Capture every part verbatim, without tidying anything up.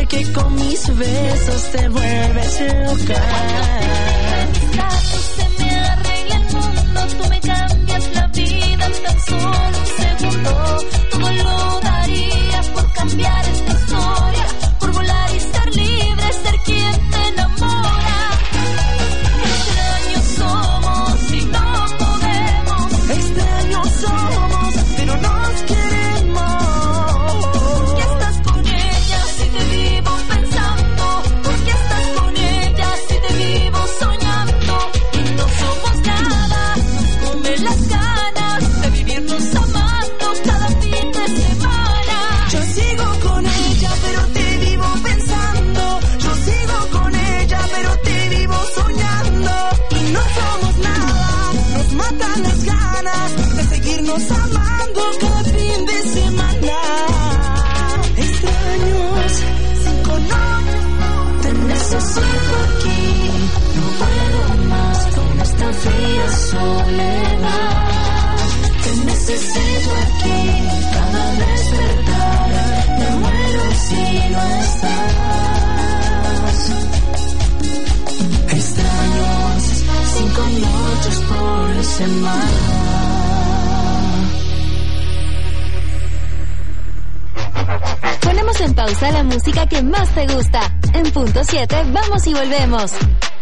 que con mis besos te vuelves loca. Se me arregla el mundo, tú me cambias la vida en tan solo un segundo. Todo lo daría por cambiar esta historia, por volar y ser libre, ser quien te enamora. Extraños somos y no podemos. Extraños somos, pero nos queremos. ¿Por qué estás con ella si te vivo pensando? ¿Por qué estás con ella si te vivo soñando? Y no somos nada, nos comen las ganas de vivirnos amando cada fin de semana. Yo sigo con ella, pero te vivo pensando. Yo sigo con ella, pero te vivo soñando. Y no somos nada, nos matan las ganas de seguirnos amando cada fin de semana. Extraños, sin color, te necesito aquí. No puedo más con esta fría soledad. Te necesito aquí. Cada despertar me muero si no estás. Extraños, Cinco noches por semana. Ponemos en pausa la música que más te gusta. En punto siete, vamos y volvemos.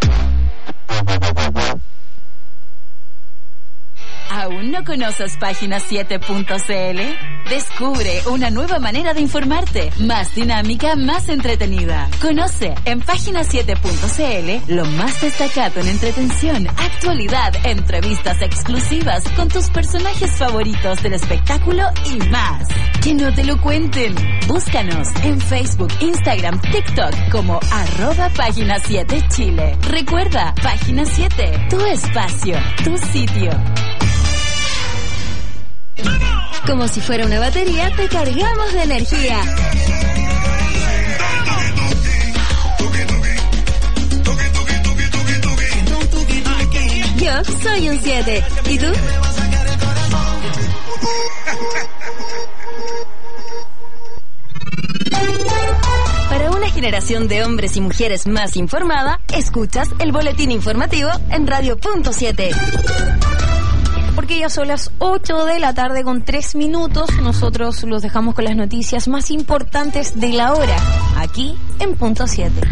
¿Aún no conoces página siete punto c l? Descubre una nueva manera de informarte, más dinámica, más entretenida. Conoce en página siete punto c l lo más destacado en entretención, actualidad, entrevistas exclusivas con tus personajes favoritos del espectáculo y más. Que no te lo cuenten. Búscanos en Facebook, Instagram, TikTok como arroba página siete Chile. Recuerda, página siete, tu espacio, tu sitio. Como si fuera una batería, te cargamos de energía. Yo soy un siete. ¿Y tú? Para una generación de hombres y mujeres más informada, escuchas el boletín informativo en Radio Punto siete. Porque ya son las ocho de la tarde con tres minutos. Nosotros los dejamos con las noticias más importantes de la hora, aquí en Punto siete.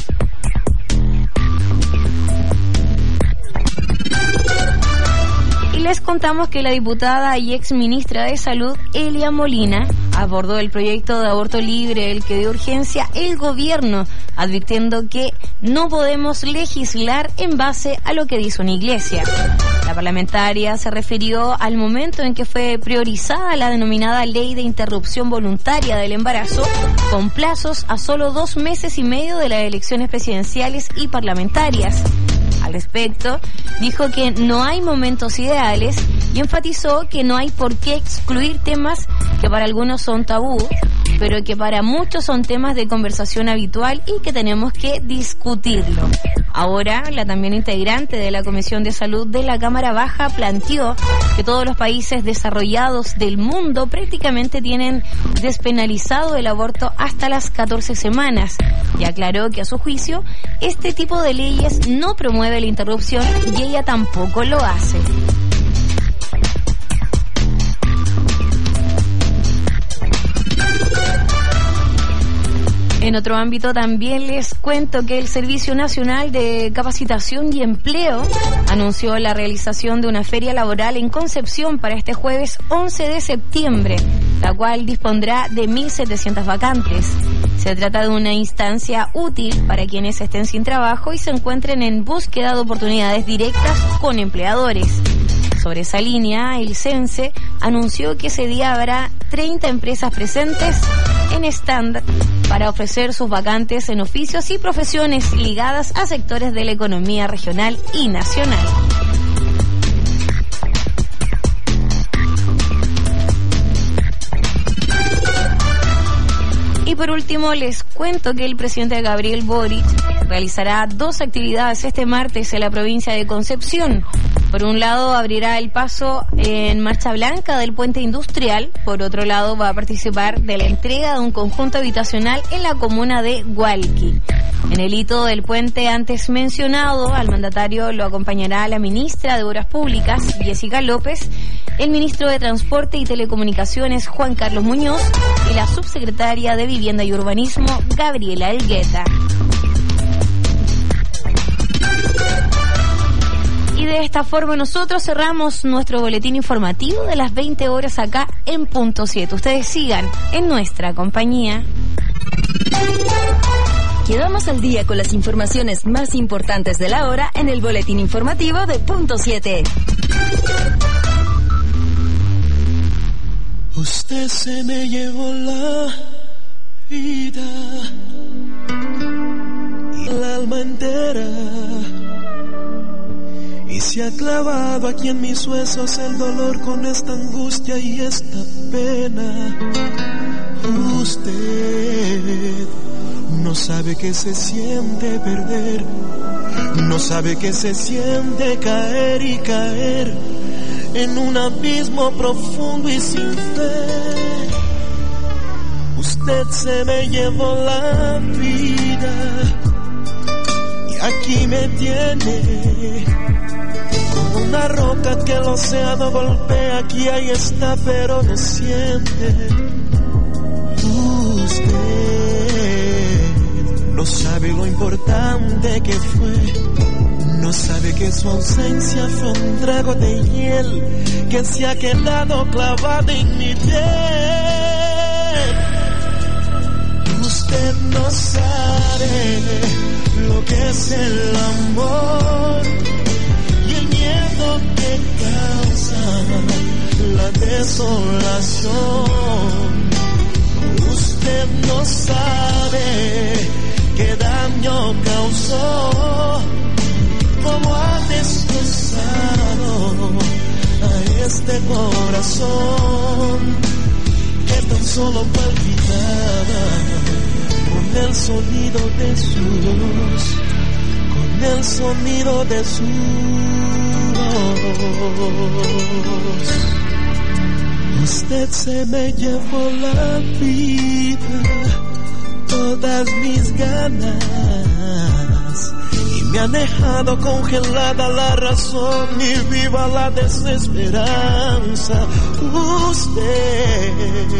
Y les contamos que la diputada y ex ministra de Salud, Elia Molina, abordó el proyecto de aborto libre, el que dio urgencia el gobierno, advirtiendo que no podemos legislar en base a lo que dice una iglesia. La parlamentaria se refirió al momento en que fue priorizada la denominada Ley de Interrupción Voluntaria del Embarazo, con plazos a solo dos meses y medio de las elecciones presidenciales y parlamentarias. Al respecto, dijo que no hay momentos ideales y enfatizó que no hay por qué excluir temas que para algunos son tabú, pero que para muchos son temas de conversación habitual y que tenemos que discutirlo. Ahora, la también integrante de la Comisión de Salud de la Cámara Baja planteó que todos los países desarrollados del mundo prácticamente tienen despenalizado el aborto hasta las catorce semanas y aclaró que a su juicio este tipo de leyes no promueve la interrupción y ella tampoco lo hace. En otro ámbito también les cuento que el Servicio Nacional de Capacitación y Empleo anunció la realización de una feria laboral en Concepción para este jueves once de septiembre, la cual dispondrá de mil setecientas vacantes. Se trata de una instancia útil para quienes estén sin trabajo y se encuentren en búsqueda de oportunidades directas con empleadores. Sobre esa línea, el CENSE anunció que ese día habrá treinta empresas presentes en stand para ofrecer sus vacantes en oficios y profesiones ligadas a sectores de la economía regional y nacional. Y por último les cuento que el presidente Gabriel Boric realizará dos actividades este martes en la provincia de Concepción. Por un lado, abrirá el paso en Marcha Blanca del puente industrial. Por otro lado, va a participar de la entrega de un conjunto habitacional en la comuna de Hualqui. En el hito del puente antes mencionado, al mandatario lo acompañará la ministra de Obras Públicas, Jessica López, el ministro de Transporte y Telecomunicaciones, Juan Carlos Muñoz, y la subsecretaria de Vivienda y Urbanismo, Gabriela Elgueta. Y de esta forma nosotros cerramos nuestro boletín informativo de las veinte horas acá en Punto siete. Ustedes sigan en nuestra compañía. Quedamos al día con las informaciones más importantes de la hora en el boletín informativo de Punto siete. Usted se me llevó la vida y el alma entera, y se ha clavado aquí en mis huesos el dolor con esta angustia y esta pena. Usted no sabe que se siente perder, no sabe que se siente caer y caer en un abismo profundo y sin fe. Usted se me llevó la vida y aquí me tiene como una roca que el océano golpea. Aquí ahí está, pero no siente. Usted no sabe lo importante que fue, no sabe que su ausencia fue un trago de hiel que se ha quedado clavado en mi piel. Usted no sabe lo que es el amor y el miedo que causa la desolación. Usted no sabe qué daño causó, cómo ha destrozado a este corazón que tan solo palpitaba con el sonido de su voz, con el sonido de su voz. Usted se me llevó la vida, todas mis ganas, y me ha dejado congelada la razón y viva la desesperanza. Usted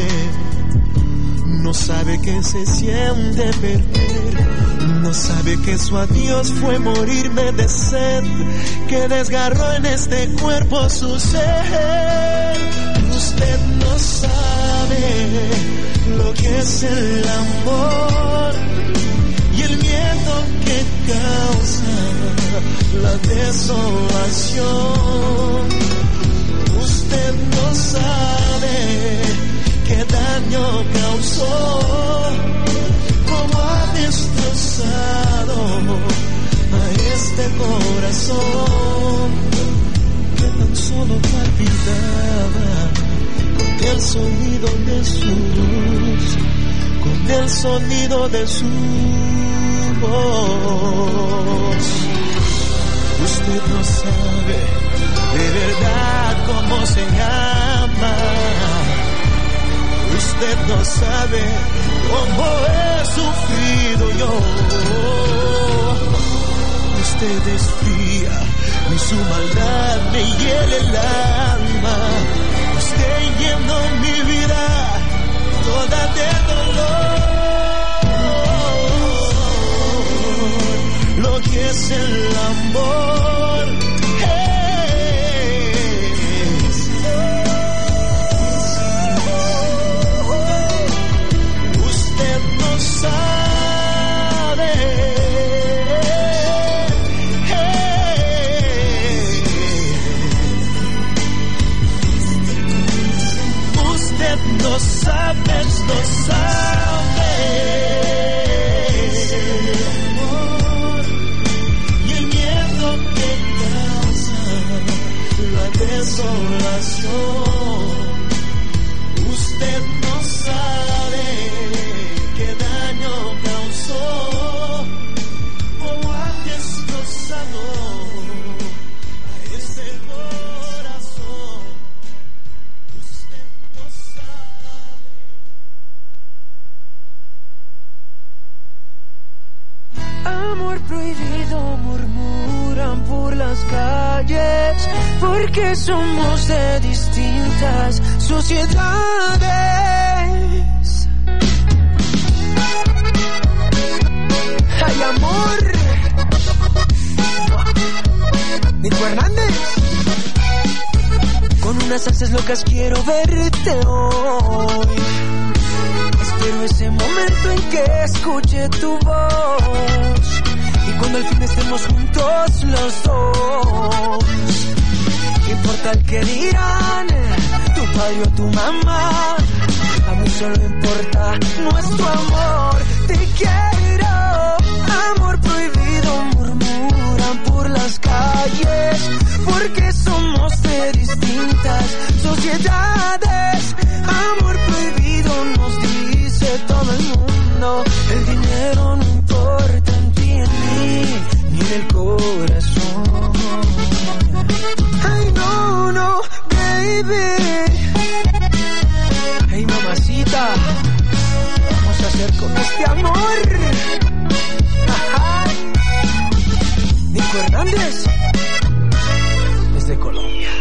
no sabe que se siente perder, no sabe que su adiós fue morirme de sed, que desgarró en este cuerpo su ser. Usted no sabe lo que es el amor y el miedo que causa la desolación. Usted no sabe qué daño causó, cómo ha destrozado a este corazón que tan solo palpitaba con el sonido de su voz, con el sonido de su voz. Usted no sabe de verdad cómo se llama, usted no sabe cómo he sufrido yo. Usted es fría y su maldad me hiela el alma. Usted llenó mi vida toda de dolor. Lo que es el amor es, usted no sabe. Usted no sabe, no sabe. Y el miedo que causa la desolación. Usted no sabe qué daño causó, las calles, porque somos de distintas sociedades. ¡Ay, amor! Nico Hernández. Con unas ansias locas quiero verte hoy. Espero ese momento en que escuche tu voz. Y cuando al fin estemos juntos los dos. ¿Qué importa el que dirán? Tu padre o tu mamá. A mí solo importa nuestro amor. Te quiero, amor prohibido, murmuran por las calles, porque somos de distintas sociedades. Amor prohibido nos dice todo el mundo. El dinero no importa en ti, en mí, ni en el corazón. Ay, no, no, baby. Hey, mamacita, vamos a hacer con este amor. Ajá. Nico Hernández, desde Colombia.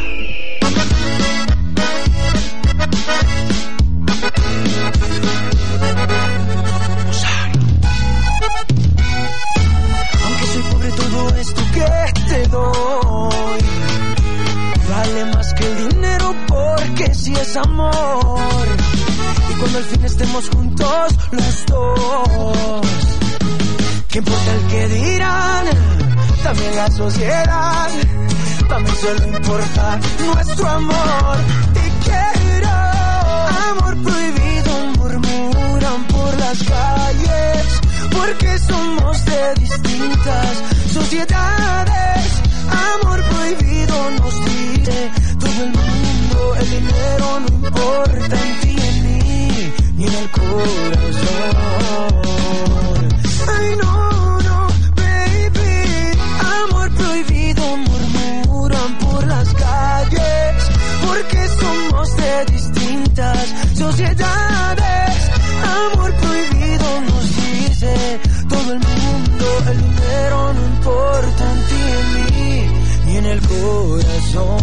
Aunque soy pobre, todo esto que te doy vale más que el dinero, porque si es amor. Y cuando al fin estemos juntos los dos, ¿qué importa el que dirán? También la sociedad, también solo importa nuestro amor. Te quiero, amor prohibido, murmuran por las calles, porque somos de distintas sociedades. Amor prohibido nos dice todo el mundo. El dinero no importa en ti, en mí, ni en el corazón. Ay, no, no, baby. Amor prohibido, murmuran por las calles, porque somos de distintas sociedades. Amor prohibido nos dice todo el mundo. El dinero no importa en ti, en mí, ni en el corazón.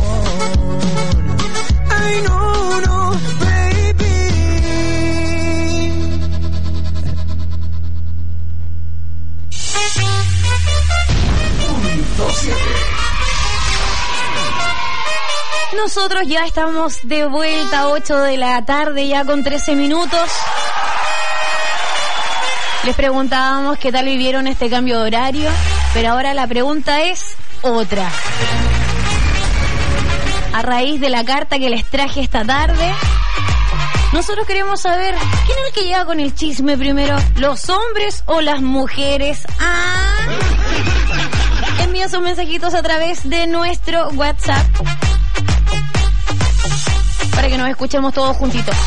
Ay, no, no, baby. Nosotros ya estamos de vuelta a ocho de la tarde, ya con trece minutos. Les preguntábamos qué tal vivieron este cambio de horario, pero ahora la pregunta es otra. A raíz de la carta que les traje esta tarde, nosotros queremos saber quién es el que llega con el chisme primero, los hombres o las mujeres. Ah, envía sus mensajitos a través de nuestro WhatsApp para que nos escuchemos todos juntitos.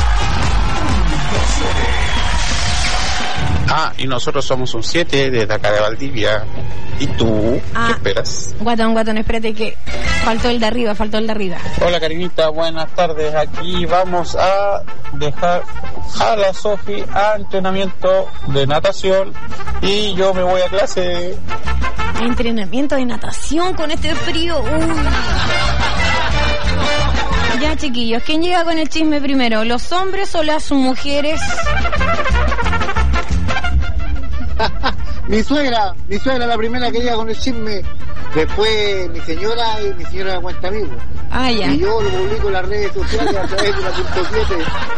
Ah, y nosotros somos un siete desde acá de Valdivia. ¿Y tú? Ah, ¿qué esperas? Guatón, guatón, espérate que faltó el de arriba, faltó el de arriba. Hola, Karinita, buenas tardes. Aquí vamos a dejar a la Sofi a entrenamiento de natación y yo me voy a clase. Entrenamiento de natación con este frío. Uy. Ya, chiquillos, ¿quién llega con el chisme primero? ¿Los hombres o las mujeres? Mi suegra, mi suegra la primera que llega con el chisme, después mi señora y mi señora cuenta amigo. Ah, ya. Y yo lo publico en las redes sociales a través de la punto siete.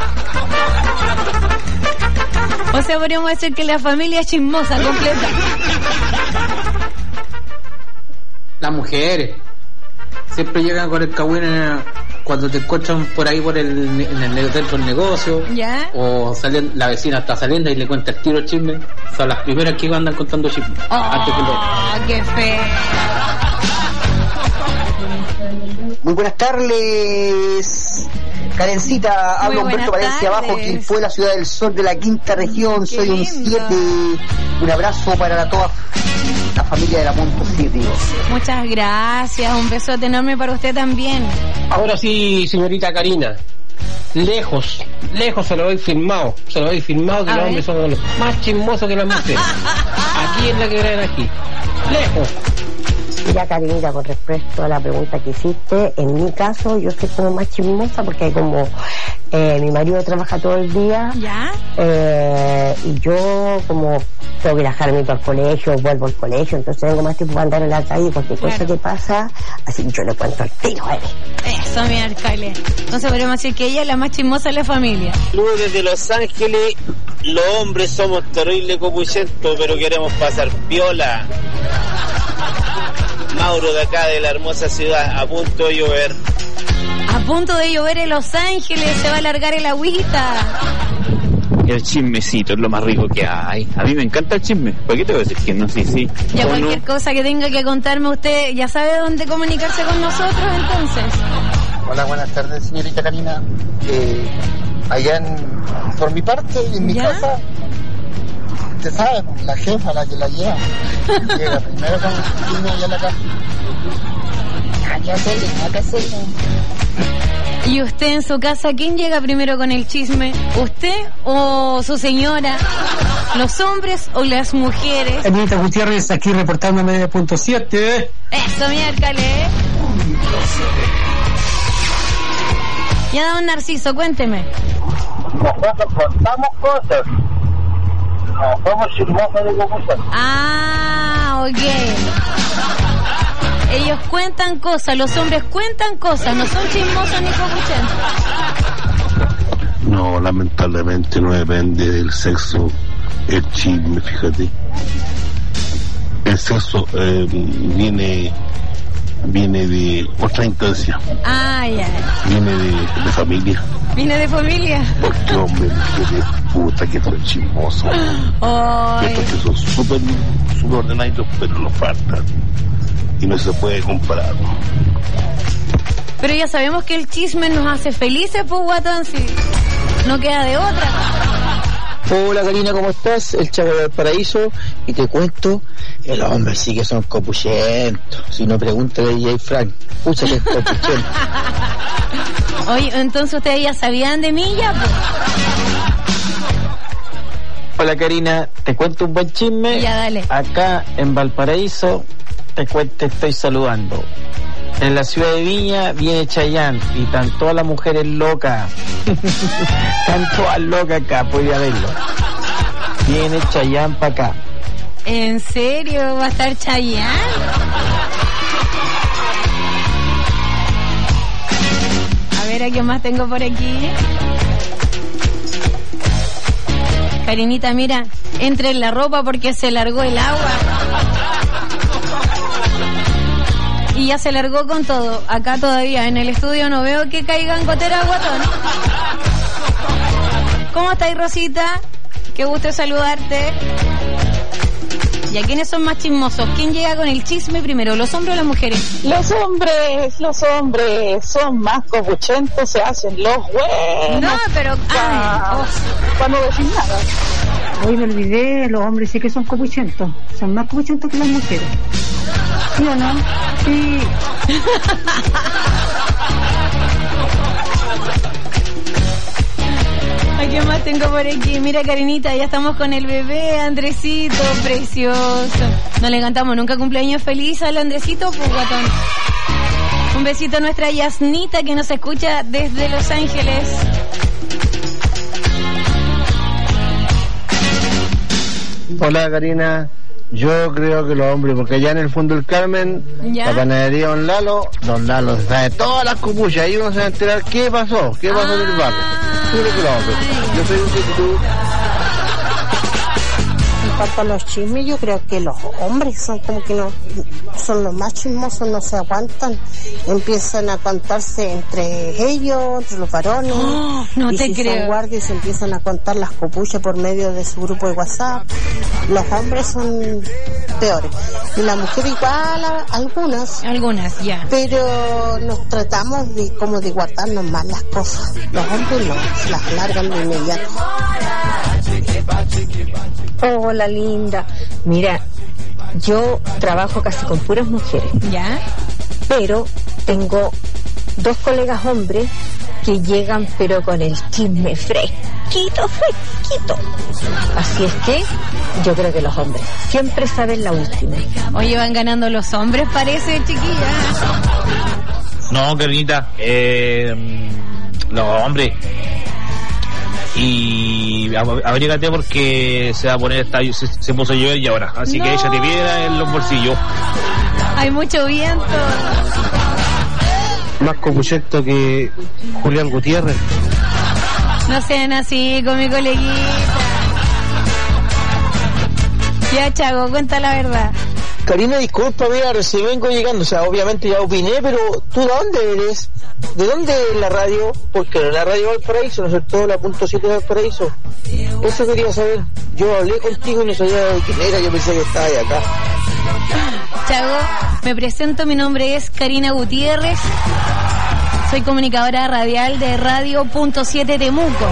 O sea, podríamos decir que la familia es chismosa completa. Las mujeres siempre llegan con el cagüín cuando te encuentran por ahí por el, en el dentro del negocio. ¿Ya? O salen, la vecina está saliendo y le cuenta el tiro chisme. Son las primeras que andan contando chisme. Oh, antes que lo... qué feo. Muy buenas tardes, Karencita. Habla Humberto Valencia Abajo, quien fue la ciudad del sol de la quinta región. Qué Soy un siete. Un abrazo para la, toda la familia de la Punto siete. Muchas gracias, un besote enorme para usted también. Ahora sí, señorita Karina, lejos, lejos se lo doy firmado, se lo doy firmado que A los ver. hombres son los más chismosos que las mujeres. Aquí es la que ven aquí, lejos. Mira, Karinita, con respecto a la pregunta que hiciste, en mi caso yo soy como más chismosa porque como eh, mi marido trabaja todo el día. ¿Ya? Eh, y yo como tengo que dejarme para el colegio, vuelvo al colegio, entonces tengo más tiempo para andar en la calle, cualquier claro. cosa que pasa, así que yo le cuento al tiro a él. Eso, mi alcalde. Entonces podríamos decir que ella es la más chismosa de la familia. Saludos desde Los Ángeles. Los hombres somos terribles copuchentos, pero queremos pasar piola. Mauro de acá, de la hermosa ciudad, a punto de llover. A punto de llover en Los Ángeles, se va a alargar el agüita. El chismecito es lo más rico que hay. A mí me encanta el chisme. ¿Por qué te voy a decir que no? Sí, sí. Ya cualquier no? cosa que tenga que contarme usted, ya sabe dónde comunicarse con nosotros, entonces. Hola, buenas tardes, señorita Karina. Eh, allá en, por mi parte, en mi ¿Ya? casa, usted sabe, la jefa, la que la lleva, llega primero con el chisme allá en la casa. Hay que hacerle, hay que hacerle. ¿Y usted en su casa, quién llega primero con el chisme? ¿Usted o su señora? ¿Los hombres o las mujeres? Anita Gutiérrez aquí reportándome de punto siete. Eso, miércoles. Ya, don Narciso, cuénteme. Nosotros contamos cosas. No somos chismosos de cosas. Ah, ok. Ellos cuentan cosas, los hombres cuentan cosas, no son chismosos ni copuchentos. No, lamentablemente no depende del sexo el chisme, fíjate. El sexo eh, viene viene de otra instancia. Ah, ya. Viene de, de familia. ¿Viene de familia? Porque hombre, mujeres, puta que son chismosos. Oh, estos que son súper súper ordenaditos, pero lo faltan. Y no se puede comparar. Pero ya sabemos que el chisme nos hace felices, pues, guatón, si no queda de otra. Hola, Karina, ¿cómo estás? El Chavo del Paraíso. Y te cuento, el hombre sí que son copuchentos. Si no, pregúntale a D J Frank. Pucha que es copuchento. Oye, entonces ustedes ya sabían de mí, ya, pues. Hola, Karina, te cuento un buen chisme. Ya, dale. Acá en Valparaíso, te cuento, estoy saludando. En la ciudad de Viña viene Chayanne y están todas las mujeres locas. Están todas locas acá, puede verlo. Viene Chayanne para acá. ¿En serio? ¿Va a estar Chayanne? A ver, ¿a qué más tengo por aquí? Karinita, mira, entre en la ropa porque se largó el agua. Y ya se largó con todo. Acá todavía en el estudio no veo que caigan goteras, guatón. ¿Cómo estáis, Rosita? Qué gusto saludarte. ¿Y a quiénes son más chismosos? ¿Quién llega con el chisme primero, los hombres o las mujeres? Los hombres, los hombres son más copuchentos, se hacen los buenos. No, pero... Ah, oh. Cuando decís nada. Hoy me olvidé, los hombres sí que son copuchentos. Son más copuchentos que las mujeres. ¿Sí o no? Sí. Ay, ¿qué más tengo por aquí? Mira, Karinita, ya estamos con el bebé Andresito, precioso. No le cantamos nunca cumpleaños feliz al Andresito, pues, guatón. Un besito a nuestra Yasnita que nos escucha desde Los Ángeles. Hola, Karina. Yo creo que los hombres, porque allá en el fondo del Carmen, ¿ya? La panadería Don Lalo, Don Lalo sabe todas las copuchas, ahí uno se va a enterar qué pasó, qué pasó en el barrio. Yo creo que los hombres. Yo soy un tú. En cuanto a los chismes, yo creo que los hombres son como que no, son los más chismosos, no se aguantan, empiezan a contarse entre ellos, entre los varones, oh, no y te si creo. son guardias empiezan a contar las copuchas por medio de su grupo de WhatsApp. Los hombres son peores y las mujeres igual, algunas, algunas ya, pero nos tratamos de como de guardarnos más las cosas. Los hombres no, se las largan de inmediato. Hola, linda. Mira, yo trabajo casi con puras mujeres. ¿Ya? Pero tengo dos colegas hombres que llegan pero con el chisme fresquito, fresquito. Así es que yo creo que los hombres siempre saben la última. Oye, van ganando los hombres, parece, chiquilla. No, Karinita, eh, los hombres. Y abrígate porque se va a poner, está, se, se puso a llover y ahora, así no. Que ella te piedra en los bolsillos. Hay mucho viento. Más copuchento que Julián Gutiérrez. No sean así con mi coleguita. Ya, Chago, cuenta la verdad. Karina, disculpa, mira, recién vengo llegando, o sea, obviamente ya opiné, pero ¿tú de dónde eres? ¿De dónde es la radio? Porque no es la radio Valparaíso, ¿no es cierto? La punto siete de Valparaíso. Eso quería saber. Yo hablé contigo y no sabía de quién era, yo pensé que estaba ahí acá. Chago, me presento, mi nombre es Karina Gutiérrez. Soy comunicadora radial de Radio Punto siete Temuco.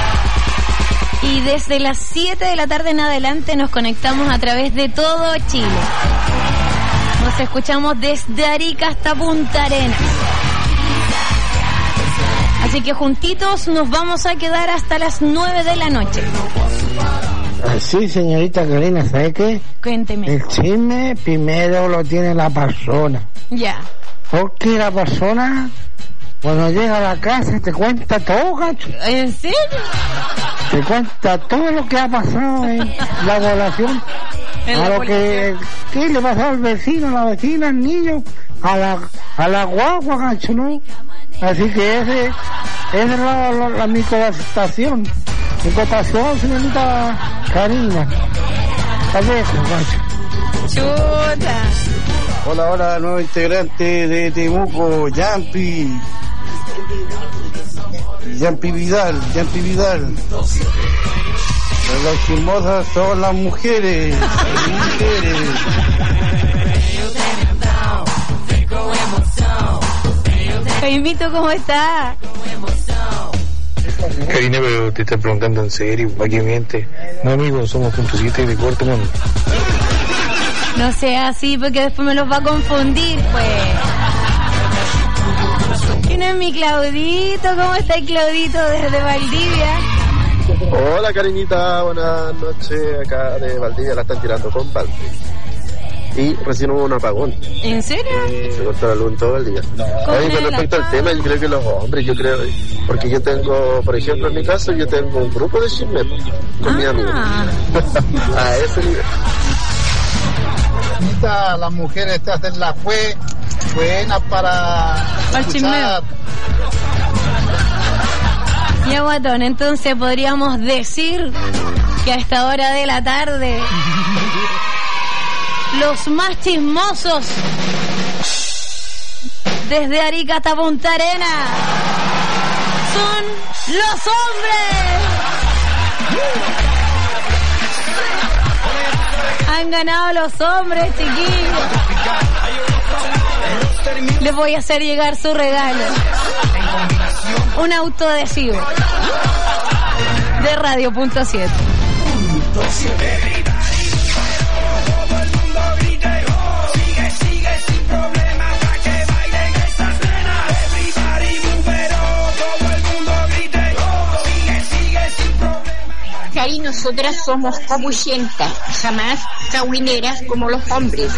Y desde las siete de la tarde en adelante nos conectamos a través de todo Chile. Nos escuchamos desde Arica hasta Punta Arenas. Así que juntitos nos vamos a quedar hasta las nueve de la noche. Sí, señorita Karina, ¿sabe qué? Cuénteme. El chisme primero lo tiene la persona. Ya. Porque la persona, cuando llega a la casa, te cuenta todo, gacho. ¿En serio? Te cuenta todo lo que ha pasado en la población. ¿En a la lo policía? que, ¿qué le pasó al vecino, a la vecina, al niño, a la, a la guagua, gacho, ¿no? Así que ese, esa es la, la, la mi cotación. Mi cotación, señorita Karina. Tal vez, gacho. Chuta. Hola, hola, nuevo integrante de Temuco, Yampi. Yampi Vidal, Yampi Vidal. Las chismosas son las mujeres, las mujeres. Jaimito, ¿cómo está? Karina, pero te estás preguntando en serio, ¿para qué miente? No, amigo, somos punto siete de Cuarto Mundo. No sea así porque después me los va a confundir, pues. ¿Quién es mi Claudito? ¿Cómo está el Claudito desde Valdivia? Hola, Karinita, buenas noches. Acá de Valdivia la están tirando con balde. Y recién hubo un apagón. ¿En serio? Eh, se cortó la luz en todo el día. Oye, con respecto al tema, yo creo que los hombres, yo creo, porque yo tengo, por ejemplo, en mi caso, yo tengo un grupo de chisme con ah. mis amigos. A ese nivel. Las mujeres te hacen la fue buenas para el chismeo. Ya, guatón, entonces podríamos decir que a esta hora de la tarde los más chismosos desde Arica hasta Punta Arenas son los hombres. Han ganado los hombres, chiquillos. Les voy a hacer llegar su regalo. Un autoadhesivo de Radio Punto siete. Cari, nosotras somos capuchentas, jamás cahuineras como los hombres.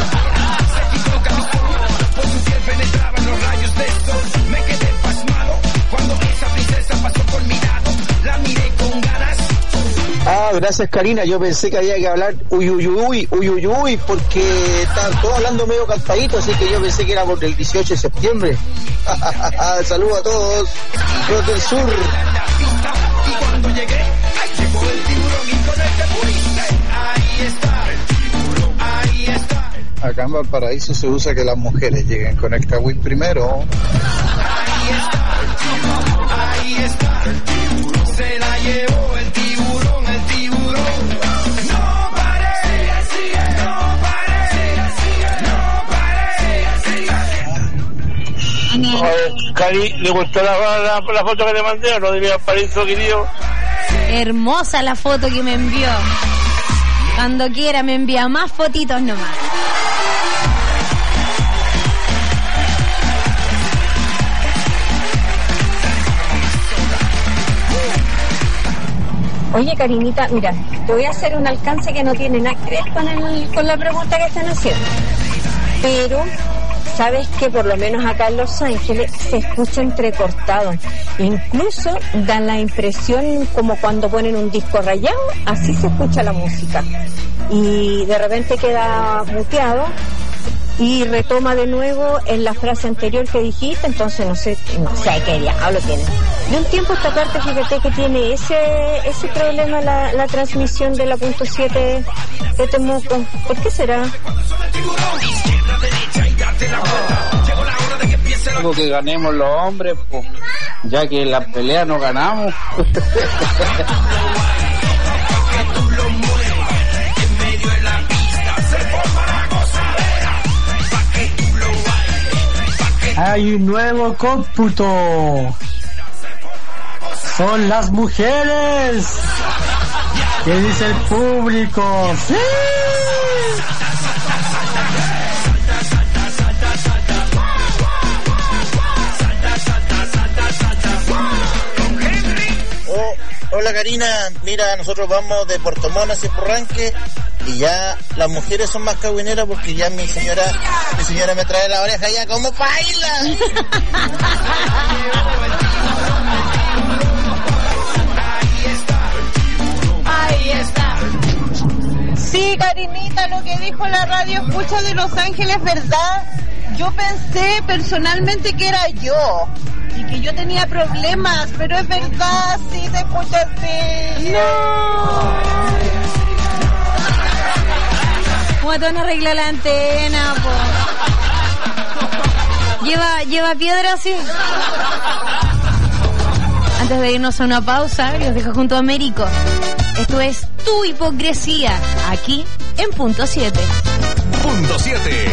Ah, gracias, Karina. Yo pensé que había que hablar uy, uy, uy, uy, uy, uy, porque estaban todos hablando medio cantadito, así que yo pensé que era por el dieciocho de septiembre. Saludos a todos los del sur. Y cuando llegué, ahí llegó el tiburón y con el que pudiste. Ahí está, el tiburón, ahí está. Acá en Valparaíso se usa que las mujeres lleguen con el cagüín primero. Ahí está, el tiburón, ahí está, el tiburón. Se la llevó el tiburón, el tiburón. No pare, sigue, sigue, no pare, sigue, sigue, no pare, sigue, sigue. Oye, Cari, ¿le gustó la, la, la foto que te mandé o no diría Paraíso, querido? Hermosa la foto que me envió. Cuando quiera me envía más fotitos nomás. Oye, Karinita, mira, te voy a hacer un alcance que no tiene nada que ver con, el, con la pregunta que están haciendo. Pero, sabes que por lo menos acá en Los Ángeles se escucha entrecortado. Incluso da la impresión como cuando ponen un disco rayado, así se escucha la música. Y de repente queda muteado y retoma de nuevo en la frase anterior que dijiste, entonces no sé, no sé qué diablo tiene. De un tiempo a esta parte, fíjate que tiene ese ese problema la, la transmisión de la punto siete de Temuco. ¿Por qué será? Algo que ganemos los hombres, pues, ya que en la pelea no ganamos. Hay un nuevo cómputo. Son las mujeres. ¿Qué dice el público? ¡Sí! Oh, hola Karina, mira, nosotros vamos de Puerto Montt hacia Porranque y ya las mujeres son más cagüineras porque ya mi señora mi señora me trae la oreja ya como baila. Ahí está. Sí, Karinita, lo que dijo la radio escucha de Los Ángeles, ¿verdad? Yo pensé personalmente que era yo y que yo tenía problemas, pero es verdad, sí, te escucha así. ¡No! Guatón arregla la antena, po. Lleva, lleva piedra, sí. Antes de irnos a una pausa, los dejo junto a Américo. Esto es Tu Hipocresía, aquí en Punto siete. Punto siete.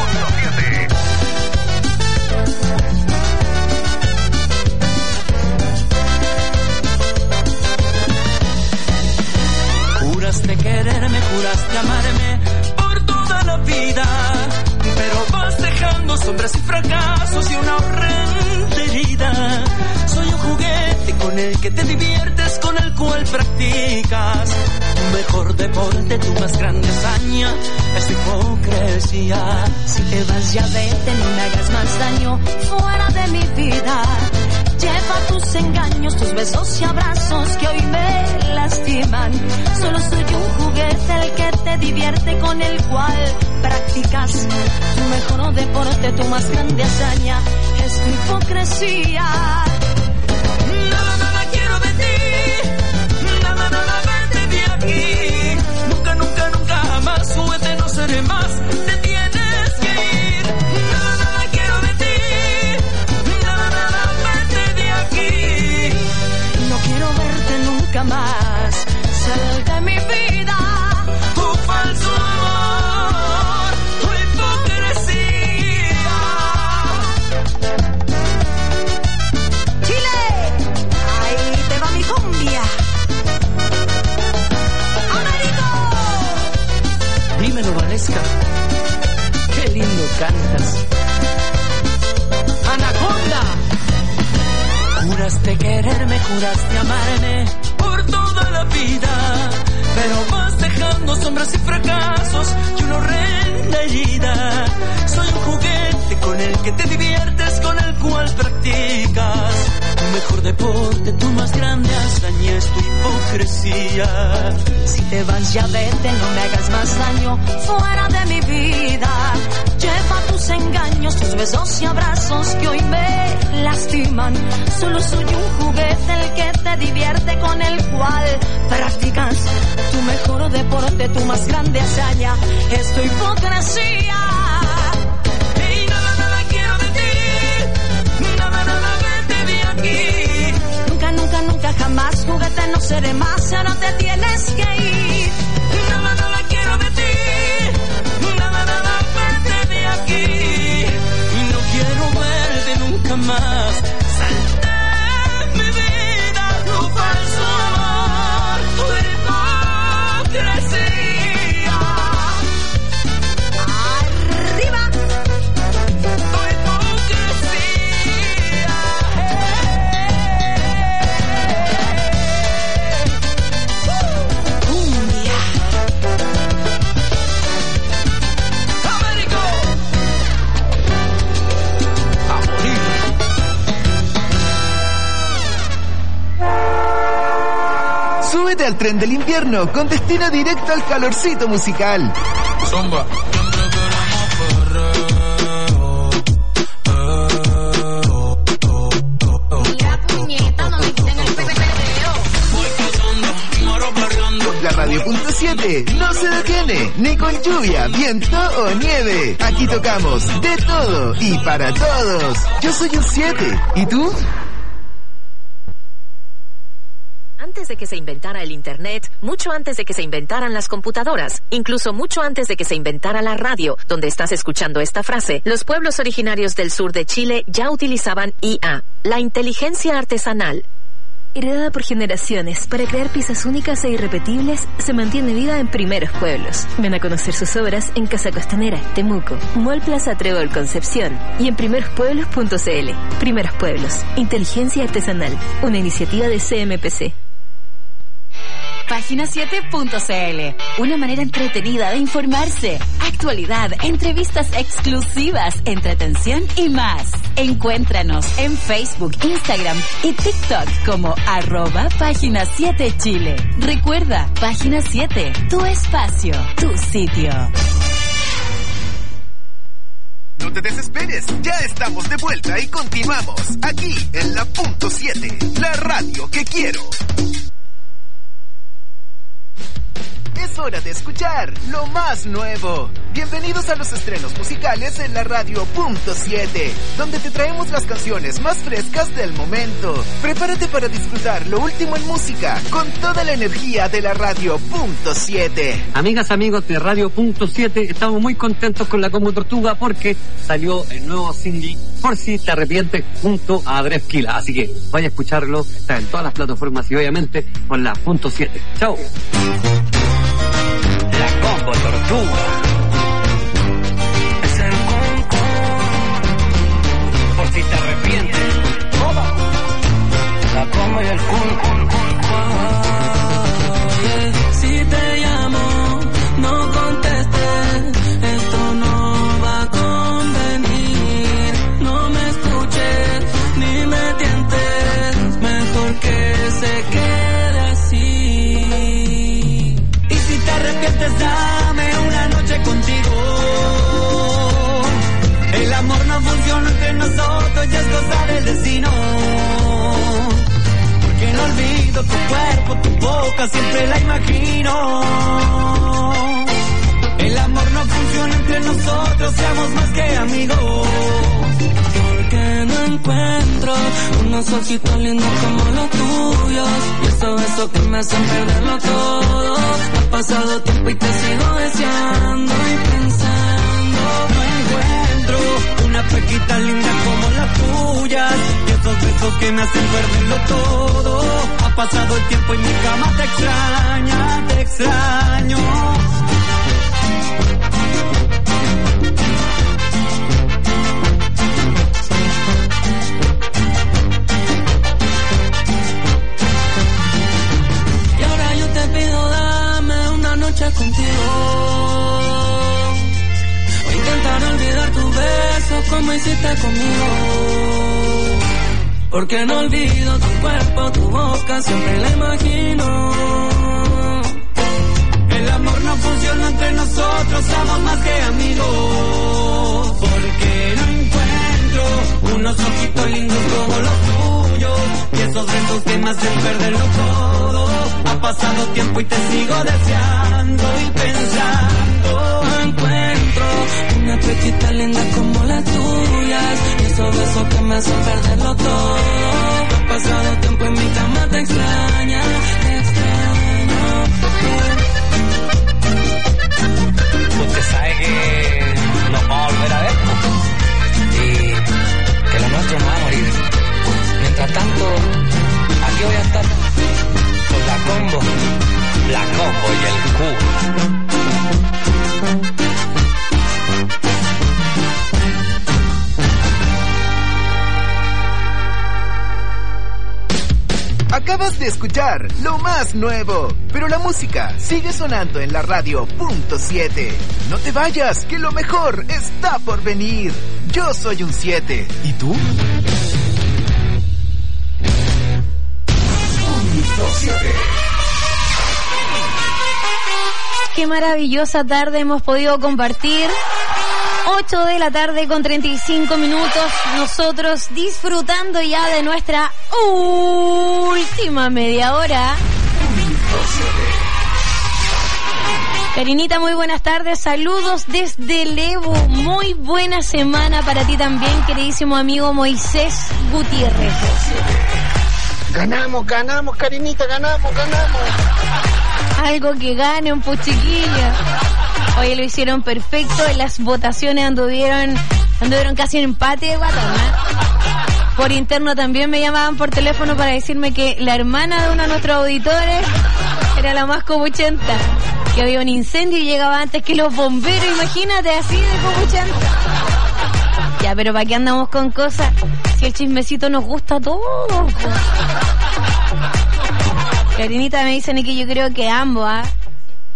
Juraste quererme, juraste amarme por toda la vida, pero vas dejando sombras y fracasos y una horrenda herida. Soy un juguete con el que te diviertes, con el cual practicas tu mejor deporte, tu más grande hazaña es tu hipocresía. Si te vas ya vete, no me hagas más daño fuera de mi vida. Lleva tus engaños, tus besos y abrazos que hoy me lastiman. Solo soy un juguete el que te divierte, con el cual practicas tu mejor deporte, tu más grande hazaña es tu hipocresía. Nada, nada quiero de ti, nada, nada vete de aquí. Nunca, nunca, nunca jamás, juguete no seré más, te tienes que ir. Nada, nada quiero de ti, nada, nada vete de aquí. No quiero verte nunca más, sal de mi vida. Tu falso amor, tu hipocresía. Chile, ahí te va mi cumbia. Américo. Dímelo, Valesca, qué lindo cantas. Anaconda. Juraste quererme, juraste amarme por toda la vida, pero vas dejando sombras y fracasos y una horrenda herida. Soy un juguete con el que te diviertes, con el cual practicas tu mejor deporte, tu más grande hazaña es tu hipocresía. Si te vas ya vete, no me hagas más daño fuera de mi vida. Lleva tus engaños, tus besos y abrazos que hoy me lastiman. Solo soy un juguete el que te divierte, con el cual practicas tu mejor deporte, tu más grande hazaña es tu hipocresía. Y nada, nada quiero de ti, nada, nada vete de aquí. Nunca, nunca, nunca jamás, juguete no seré más, ahora te tienes que ir. Nada, nada quiero de ti, nada, nada vete de aquí. Y no quiero verte nunca más, salte de mi vida, tu falso amor, tu hipocresía. Arriba. Tu hipocresía. tren del invierno con destino directo al calorcito musical. Zumba. La radio punto siete no se detiene, ni con lluvia, viento o nieve. Aquí tocamos de todo y para todos. Yo soy un siete, ¿y tú? Antes de que se inventara el Internet, mucho antes de que se inventaran las computadoras, incluso mucho antes de que se inventara la radio, donde estás escuchando esta frase, los pueblos originarios del sur de Chile ya utilizaban I A, la inteligencia artesanal. Heredada por generaciones para crear piezas únicas e irrepetibles, se mantiene viva en Primeros Pueblos. Ven a conocer sus obras en Casa Costanera, Temuco, Mall Plaza Trébol Concepción y en primeros pueblos punto c l. Primeros Pueblos, inteligencia artesanal, una iniciativa de C M P C. Página siete punto c l, una manera entretenida de informarse, actualidad, entrevistas exclusivas, entretención y más. Encuéntranos en Facebook, Instagram y TikTok como arroba Página siete Chile. Recuerda, Página siete, tu espacio, tu sitio. No te desesperes, ya estamos de vuelta y continuamos aquí en la punto siete, la radio que quiero. Es hora de escuchar lo más nuevo. Bienvenidos a los estrenos musicales en la radio punto siete, donde te traemos las canciones más frescas del momento. Prepárate para disfrutar lo último en música con toda la energía de la radio punto siete. Amigas, amigos de radio punto siete, estamos muy contentos con la Combo Tortuga porque salió el nuevo single Por si te arrepientes junto a Andrés Quila. Así que vaya a escucharlo, está en todas las plataformas y obviamente con la punto siete. Chao. La Combo Tortuga. Es el conco. Por si te arrepientes. La Combo y el conco. Si te llamo, no contestes. Esto no va a convenir. No me escuches ni me tientes. Mejor que se quede así. Y si te arrepientes, dame una noche contigo. El amor no funciona entre nosotros, ya es cosa del destino. Porque no olvido tu cuerpo, tu boca, siempre la imagino. El amor no funciona entre nosotros, seamos más que amigos. Porque no encuentro unos ojitos lindos como los tuyos. Y esos besos que me hacen perderlo todo. Ha pasado tiempo y te sigo deseando y pensando. No encuentro una pequita linda como las tuyas. Y esos besos que me hacen perderlo todo. Ha pasado el tiempo y mi cama te extraña, te extraño. Contigo o intentar olvidar tus besos como hiciste conmigo, porque no olvido tu cuerpo, tu boca, siempre la imagino. El amor no funciona entre nosotros, somos más que amigos, porque no encuentro unos ojitos lindos como los tuyos y esos besos que me hacen perderlo todo. Ha pasado tiempo y te sigo deseando y pensando. No encuentro una pequita linda como las tuyas y esos besos que me hacen perderlo todo. Ha pasado tiempo y mi cama te extraña, te extraño. Usted sabe que nos vamos a volver a ver, ¿no? Y que lo nuestro no va a morir. Mientras tanto, aquí voy a estar con la Combo, la Combo y el Q. Acabas de escuchar lo más nuevo, pero la música sigue sonando en la radio punto siete. No te vayas, que lo mejor está por venir. Yo soy un siete. ¿Y tú? punto siete. maravillosa tarde hemos podido compartir. ocho de la tarde con treinta y cinco minutos. Nosotros disfrutando ya de nuestra última media hora. Karinita, muy buenas tardes. Saludos desde Lebu. Muy buena semana para ti también, queridísimo amigo Moisés Gutiérrez. Ganamos, ganamos, Karinita, ganamos, ganamos. Algo que gane un puchiquilla. Oye, lo hicieron perfecto. En las votaciones anduvieron, anduvieron casi en empate, guatón, ¿eh? Por interno también me llamaban por teléfono para decirme que la hermana de uno de nuestros auditores era la más copuchenta. Que había un incendio y llegaba antes que los bomberos, imagínate, así de copuchenta. Ya, pero ¿para qué andamos con cosas? Si el chismecito nos gusta a todos. Karinita, me dicen que yo creo que ambos, ¿ah? ¿eh?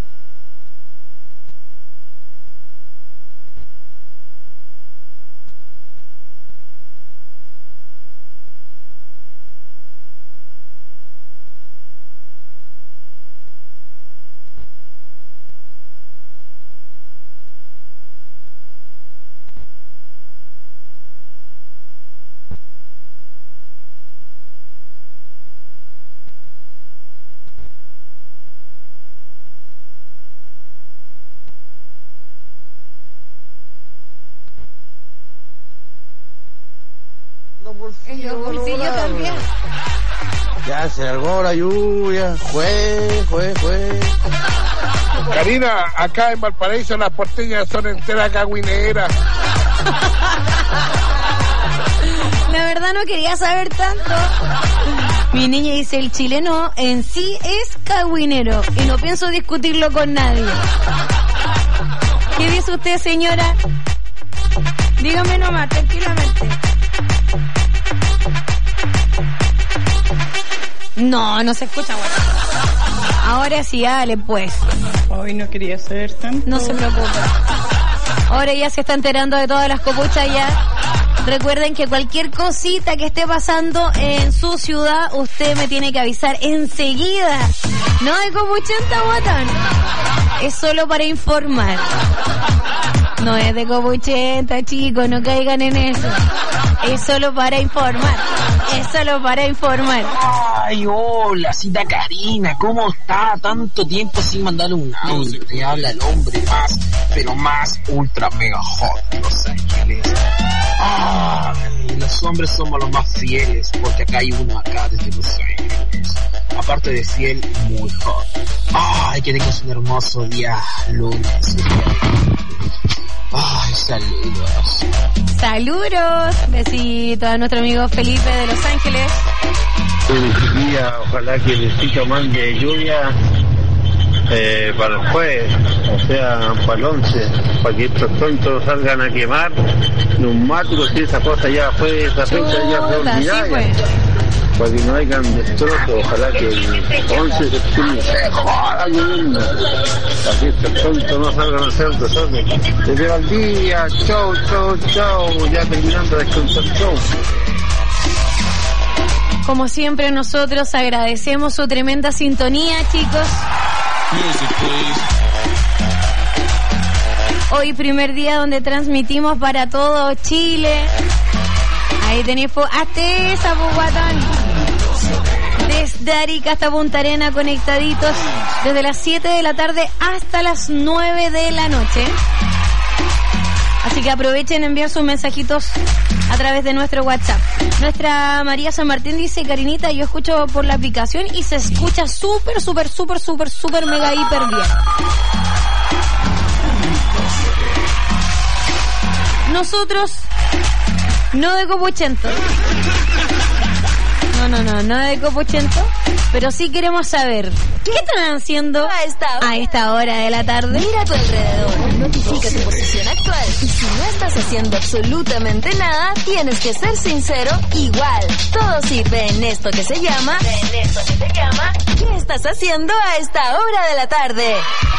Bolsillo, bolsillo también. Ya se largó la lluvia. Jue, jue, jue. Karina, acá en Valparaíso las porteñas son enteras cagüineras. La verdad no quería saber tanto. Mi niña dice, el chileno en sí es cagüinero y no pienso discutirlo con nadie. ¿Qué dice usted, señora? Dígame nomás, tranquilamente. No, no se escucha, bueno. Ahora sí, dale, pues. Hoy no quería saber tanto. No se preocupe. Ahora ya se está enterando de todas las copuchas ya. Recuerden que cualquier cosita que esté pasando en su ciudad, usted me tiene que avisar enseguida. No de copuchenta, guatán. Es solo para informar. No es de copuchenta, chicos, no caigan en eso. Es solo para informar. Es solo para informar. Ay, hola, cita Karina, ¿cómo está? Tanto tiempo sin mandar un audio. Te habla el hombre más, pero más ultra mega hot de Los Ángeles. Ay, los hombres somos los más fieles, porque acá hay uno acá desde Los Ángeles. Aparte de fiel, muy hot. Ay, que tengas un hermoso día lunes. Ay, saludos. Saludos. Besito a nuestro amigo Felipe de Los Ángeles. Día, ojalá que el sitio mande lluvia eh, para el jueves, o sea, para el once, para que estos tontos salgan a quemar neumáticos y esa cosa ya fue, esa fecha ya fue olvidada. Sí, pues. Para que no hayan destrozos, ojalá que el once de septiembre se joda lloviendo, para que estos tontos no salgan a hacer desorden. Desde Valdivia, chau, chau, chau, ya terminando de descansar, chau. Como siempre, nosotros agradecemos su tremenda sintonía, chicos. Hoy primer día donde transmitimos para todo Chile. Ahí tenéis hasta esa, Guatán. Desde Arica hasta Punta Arena conectaditos desde las siete de la tarde hasta las nueve de la noche. Así que aprovechen enviar sus mensajitos a través de nuestro WhatsApp. Nuestra María San Martín dice, Karinita, yo escucho por la aplicación y se escucha súper, súper, súper, súper, súper, mega, hiper bien. Nosotros, no de copuchento. No, no, no, no de copuchento. Pero sí queremos saber, ¿qué están haciendo a esta hora, a esta hora de la tarde? Mira a tu alrededor, notifica tu posición actual. Y si no estás haciendo absolutamente nada, tienes que ser sincero igual. Todo sirve en esto que se llama... En esto que se llama... ¿Qué estás haciendo a esta hora de la tarde?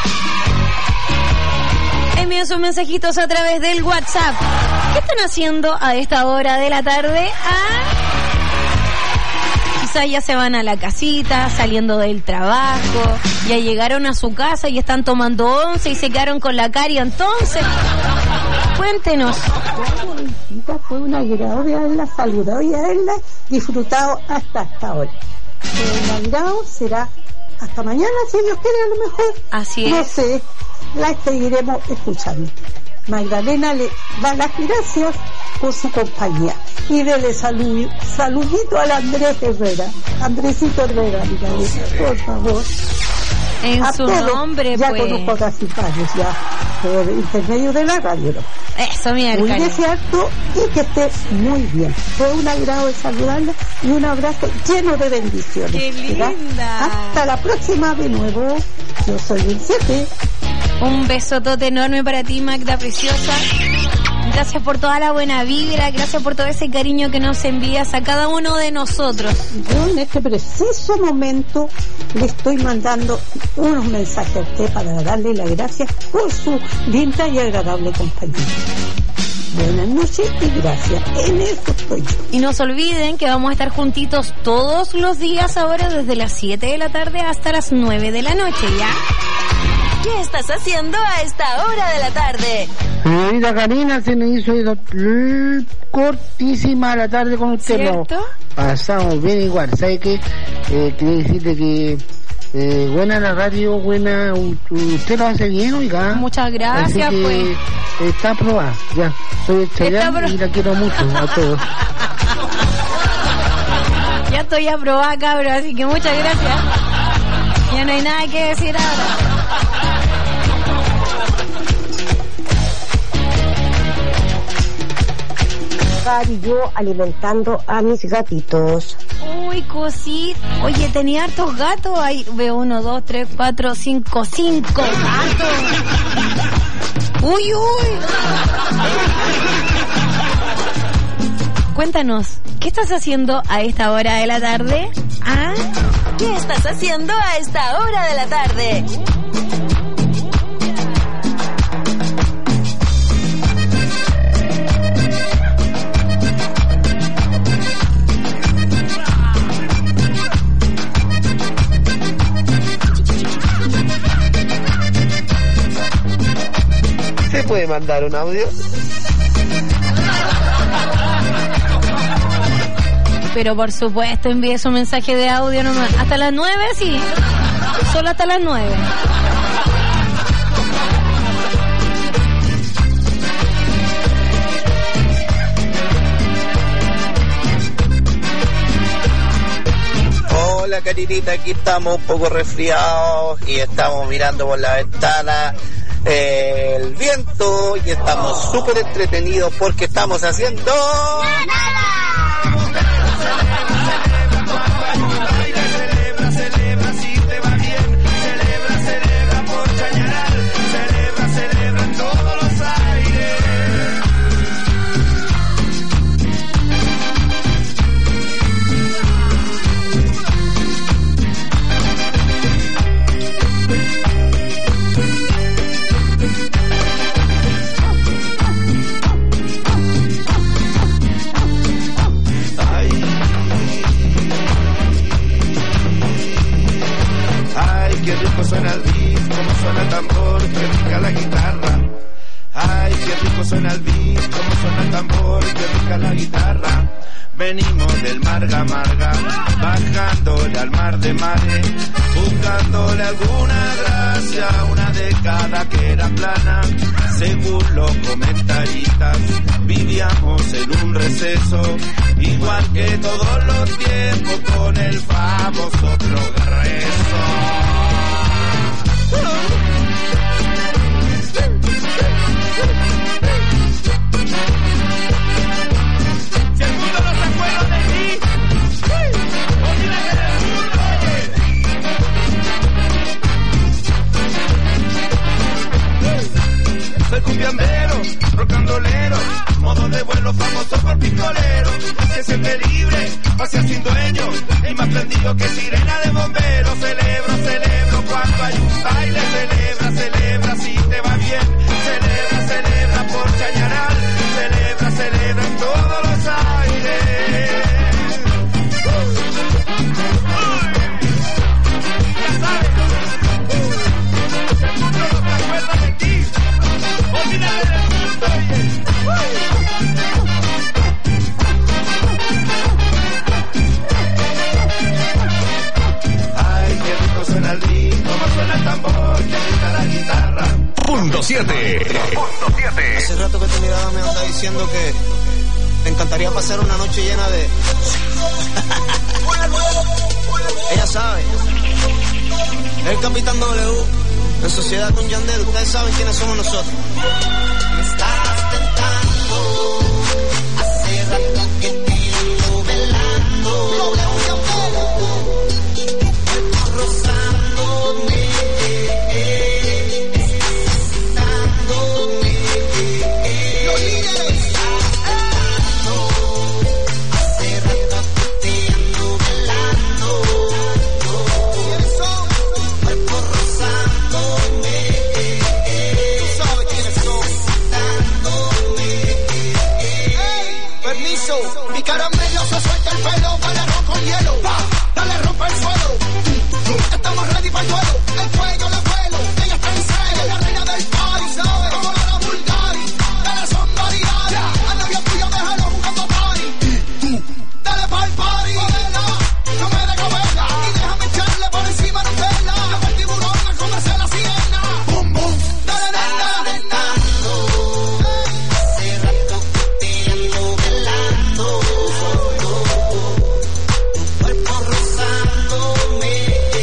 Envíen sus mensajitos a través del WhatsApp. ¿Qué están haciendo a esta hora de la tarde? ¿Ah? Quizás ya se van a la casita, saliendo del trabajo, ya llegaron a su casa y están tomando once y se quedaron con la cari. Entonces, cuéntenos. Fue un agrado de haberla saludado y haberla disfrutado hasta hasta ahora. El agrado será hasta mañana, si Dios quiere, a lo mejor. Así es. No sé, la seguiremos escuchando. Magdalena le da las gracias por su compañía y dele salud, saludito al Andrés Herrera, Andresito Herrera, Magdalena, por favor. En a su todos, nombre, ya pues. conozco casi varios ya por intermedio de la radio, ¿no? Eso, mi muy alcalde. desierto y que esté muy bien. Fue un agrado de saludarla y un abrazo lleno de bendiciones. ¡Qué linda! ¿verdad? Hasta la próxima de nuevo. Yo soy el siete. Un besotote enorme para ti, Magda preciosa. Gracias por toda la buena vibra, gracias por todo ese cariño que nos envías a cada uno de nosotros. Yo en este preciso momento le estoy mandando unos mensajes a usted para darle las gracias por su linda y agradable compañía. Buenas noches y gracias. En eso estoy yo. Y no se olviden que vamos a estar juntitos todos los días ahora desde las siete de la tarde hasta las nueve de la noche, ¿ya? ¿Qué estás haciendo a esta hora de la tarde? Señorita Karina, se me hizo eso, mm, cortísima la tarde con usted. ¿Cierto? No, pasamos bien igual. ¿Sabe qué? Eh, quería decirle que eh, buena la radio, buena, u, usted lo hace bien, oiga. Muchas gracias, así que, pues. Está aprobada, ya. Soy el Chayán y la quiero mucho a todos. Ya estoy aprobada, cabrón, así que muchas gracias. Ya no hay nada que decir ahora. Y yo alimentando a mis gatitos. Uy, cosita. Oye, tenía hartos gatos. Ahí veo uno, dos, tres, cuatro, cinco, cinco gatos. Uy, uy. Cuéntanos, ¿qué estás haciendo a esta hora de la tarde? ¿Ah? ¿Qué estás haciendo a esta hora de la tarde? ¿Se puede mandar un audio? Pero por supuesto, envíe su mensaje de audio nomás. Hasta las nueve, sí. Solo hasta las nueve. Hola, Carinita, aquí estamos un poco resfriados y estamos mirando por la ventana eh, el viento y estamos súper entretenidos porque estamos haciendo... ¡Nada! Celebra, celebra, si te va bien. Celebra, celebra por Chañaral. Celebra, celebra en todos los aires. Qué rico suena el beat, como suena el tambor, qué rica la guitarra. Ay, qué rico suena el beat, como suena el tambor, qué rica la guitarra. Venimos del Marga Marga, bajándole al mar de mares, buscándole alguna gracia, una década que era plana. Según los comentaristas, vivíamos en un receso, igual que todos los tiempos, con el famoso progreso. Si el mundo no se acuerda de ti, olvídate del mundo, oye. Soy cumbiambero, rocandolero, modo de vuelo famoso por picolero. Se siente libre, pasea sin dueño, y más prendido que sirena de bombero. Celebro, celebro cuando hay un baile. Celebra, celebra si te va bien. Celebra, celebra por Chañaral. Celebra, celebra en todos los aires. siete. Hace rato que tu mirada me anda diciendo que te encantaría pasar una noche llena de... Ella sabe. El Capitán W, en sociedad con Yandel, ustedes saben quiénes somos nosotros. Me estás tentando, hace rato que te ando velando. Rozándome, necesitándome. Los líderes. Hace rato que te ando velando. Cuerpo rozándome. Tú sabes quiénes son. Necesitándome. Permiso. Mi caramelo se suelta el pelo. Dale arroz con hielo. Dale rompa el suelo. Estamos ready para el duelo, el cuello le vuelo, ella está en celo, la reina del party, ¿sabes? Como la Bulgari, dale somebody, dale, al novio tuyo déjalo jugando party, dale pa'l party, modela, no me dejo verla, y déjame echarle por encima de Nutella, lleva el tiburón a comerse la sirena, bum bum, dale nena, nena, hace rato que te ando velando, tu cuerpo rozándome.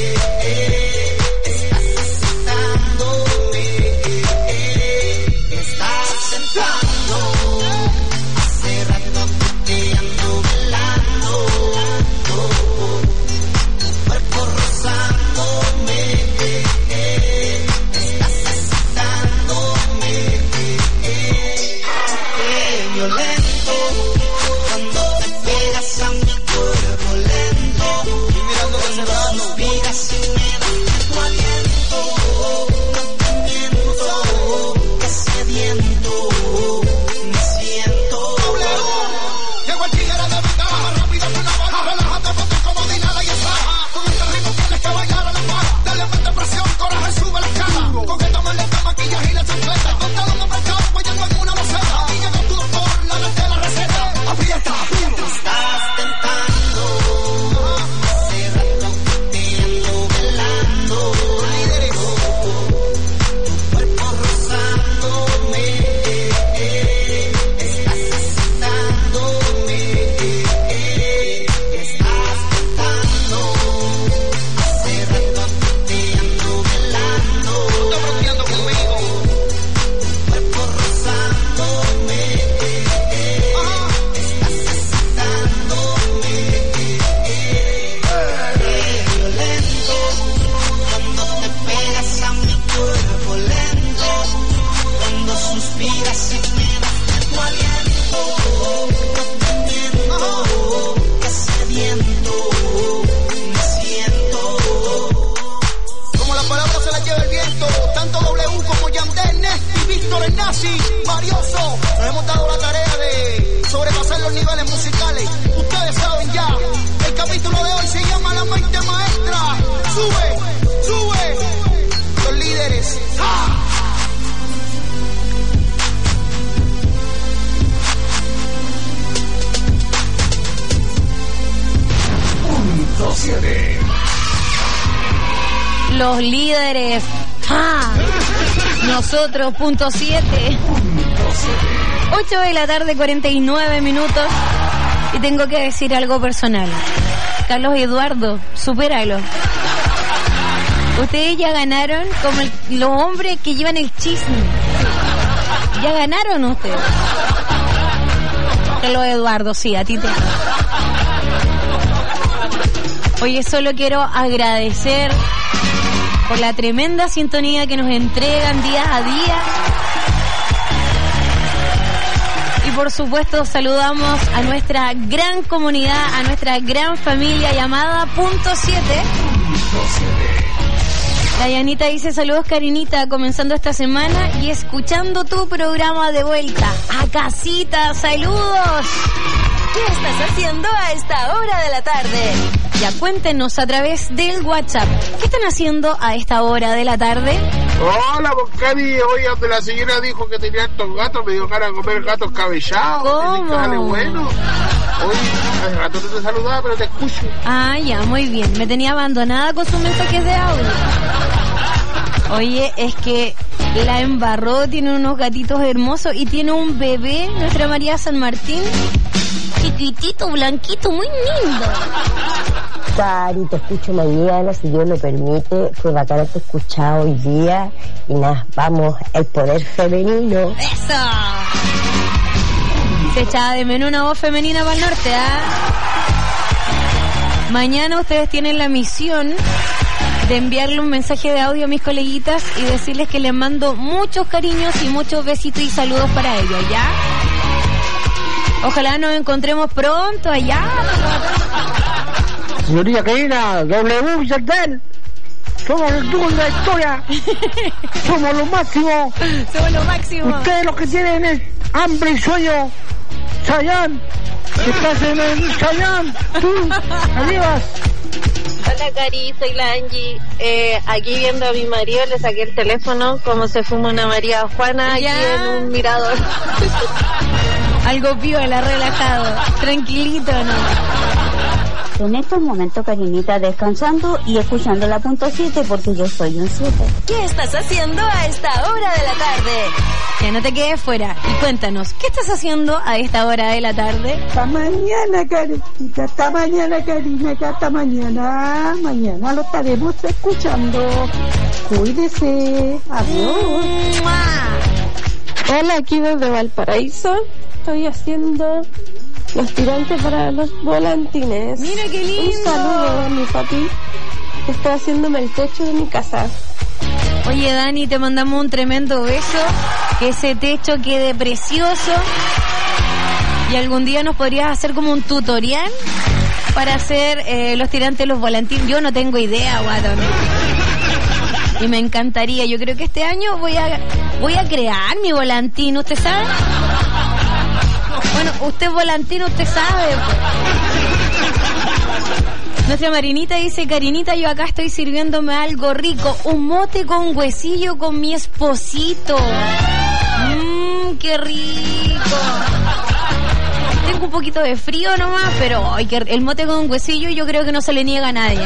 Los líderes. ¡Ah! Nosotros, punto siete. ocho de la tarde, cuarenta y nueve minutos. Y tengo que decir algo personal. Carlos Eduardo, supéralo. Ustedes ya ganaron como el, los hombres que llevan el chisme. Ya ganaron ustedes. Carlos Eduardo, sí, a ti te... Oye, solo quiero agradecer por la tremenda sintonía que nos entregan día a día. Y por supuesto saludamos a nuestra gran comunidad, a nuestra gran familia llamada Punto siete. La Yanita dice: saludos Karinita, comenzando esta semana y escuchando tu programa de vuelta a casita. Saludos. ¿Qué estás haciendo a esta hora de la tarde? Ya cuéntenos a través del WhatsApp. ¿Qué están haciendo a esta hora de la tarde? Hola, Bocari. Oye, donde la señora dijo que tenía estos gatos, me dio ganas de comer gatos cabellados. ¿Cómo? Dale, bueno. Oye, hace rato no te saludaba, pero te escucho. Ah, ya, muy bien. Me tenía abandonada con sus mensajes de audio. Oye, es que la embarró, tiene unos gatitos hermosos y tiene un bebé, nuestra María San Martín, chiquitito, blanquito, muy lindo. Cari, te escucho mañana, si Dios lo permite. Fue bacán te escuchado hoy día. Y nada, vamos, el poder femenino. ¡Eso! Se echaba de menos una voz femenina para el norte, ¿ah? Mañana ustedes tienen la misión de enviarle un mensaje de audio a mis coleguitas y decirles que les mando muchos cariños y muchos besitos y saludos para ellos, ¿ya? Ojalá nos encontremos pronto allá. Señorita Karina, W Yardel, somos los duros de la historia, somos lo máximo, somos lo máximo. Ustedes lo que tienen es hambre y sueño. Chayanne, ¿qué estás en el Chayanne? Tú, arriba. Hola Cari, soy la Angie. Eh, aquí viendo a mi marido le saqué el teléfono como se fuma una María Juana ya. Aquí en un mirador. Algo piola, relajado, tranquilito, ¿no? En estos momentos, Karinita, descansando y escuchando la punto siete porque yo soy un siete. ¿Qué estás haciendo a esta hora de la tarde? Que no te quedes fuera y cuéntanos, ¿qué estás haciendo a esta hora de la tarde? Hasta mañana, Karinita, hasta mañana, Karina, hasta mañana. Mañana lo estaremos escuchando. Cuídese. Adiós. Hola, aquí desde Valparaíso. Estoy haciendo los tirantes para los volantines. Mira qué lindo. Un saludo a mi papi que está haciéndome el techo de mi casa. Oye, Dani, te mandamos un tremendo beso. Que ese techo quede precioso. Y algún día nos podrías hacer como un tutorial para hacer eh, los tirantes, los volantines. Yo no tengo idea, guatón. Y me encantaría. Yo creo que este año voy a voy a crear mi volantín. ¿Usted sabe? Bueno, usted volantín, usted sabe. Nuestra Marinita dice, Karinita, yo acá estoy sirviéndome algo rico, un mote con huesillo con mi esposito. Mmm, qué rico. Tengo un poquito de frío nomás, pero ay, que el mote con huesillo yo creo que no se le niega a nadie.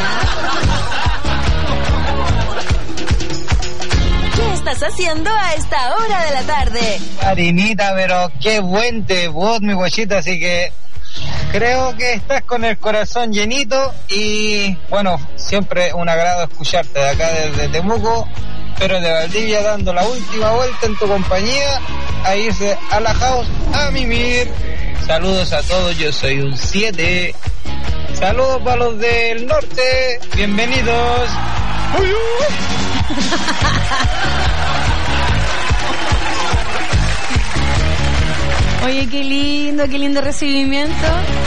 ¿Qué estás haciendo a esta hora de la tarde? Karinita, pero qué buen debut, mi guachita, así que creo que estás con el corazón llenito y bueno, siempre un agrado escucharte de acá desde Temuco, pero de Valdivia dando la última vuelta en tu compañía a irse a la house a mimir. Saludos a todos, yo soy un siete. Saludos para los del norte, bienvenidos. ¡Uy, uy! Oye, qué lindo, qué lindo recibimiento.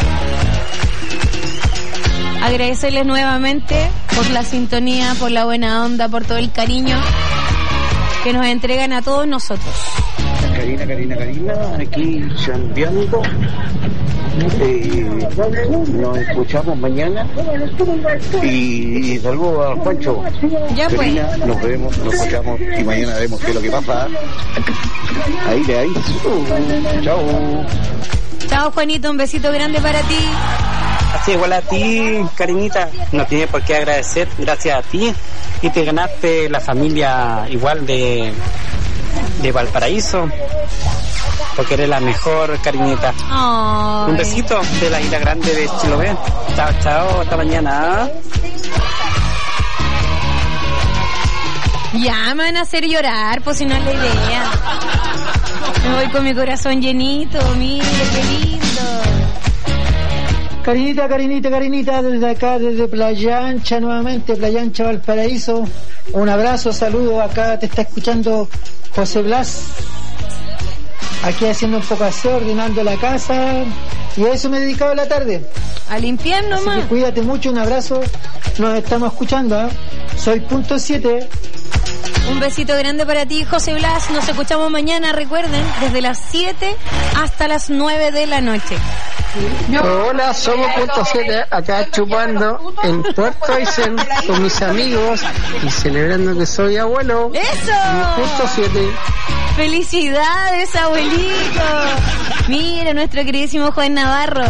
Agradecerles nuevamente por la sintonía, por la buena onda, por todo el cariño que nos entregan a todos nosotros. Karina, Karina, Karina, aquí chambeando. Eh, nos escuchamos mañana y, y saludos a Juancho. Ya Karina, pues. nos vemos, nos escuchamos y mañana vemos qué es lo que pasa. Ahí de ahí. Chao. Chao, Juanito, un besito grande para ti. Así igual a ti, Karinita, no tienes por qué agradecer, gracias a ti, y te ganaste la familia igual de, de Valparaíso, porque eres la mejor, Karinita. Ay. Un besito de la Isla Grande de Chiloé. Chao, chao, hasta mañana. Ya me van a hacer llorar, pues si no es la idea. Me voy con mi corazón llenito, mire qué lindo. Karinita, Karinita, Karinita, desde acá, desde Playa Ancha, nuevamente, Playa Ancha, Valparaíso. Un abrazo, saludo, acá te está escuchando José Blas. Aquí haciendo un poco así, ordenando la casa. Y a eso me he dedicado la tarde. A limpiar nomás. Así que cuídate mucho, un abrazo. Nos estamos escuchando, ¿eh? Soy punto siete. Un besito grande para ti, José Blas. Nos escuchamos mañana, recuerden, desde las siete hasta las nueve de la noche. Hola, somos punto siete, acá chupando en Puerto Aysén con mis amigos y celebrando que soy abuelo. ¡Eso! punto siete. ¡Felicidades, abuelito! Mira, nuestro queridísimo Juan Navarro.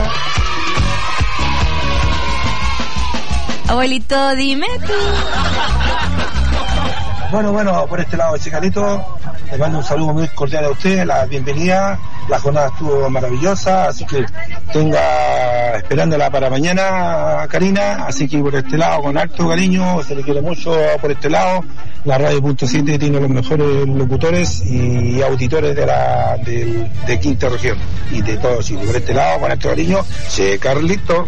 Abuelito, dime tú. Bueno, bueno, por este lado, Chicalito, le mando un saludo muy cordial a usted, la bienvenida, la jornada estuvo maravillosa, así que tenga esperándola para mañana, Karina, así que por este lado con harto cariño, se le quiere mucho por este lado, la radio punto siete tiene los mejores locutores y auditores de la de, de Quinta Región y de todo Chile, por este lado con harto cariño, Che Carlito.